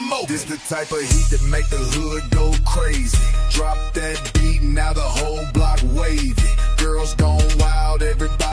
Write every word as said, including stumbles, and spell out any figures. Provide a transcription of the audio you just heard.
more. This the type of heat that make the hood go crazy. Drop that beat, now the whole block wavy. Girls gone wild, everybody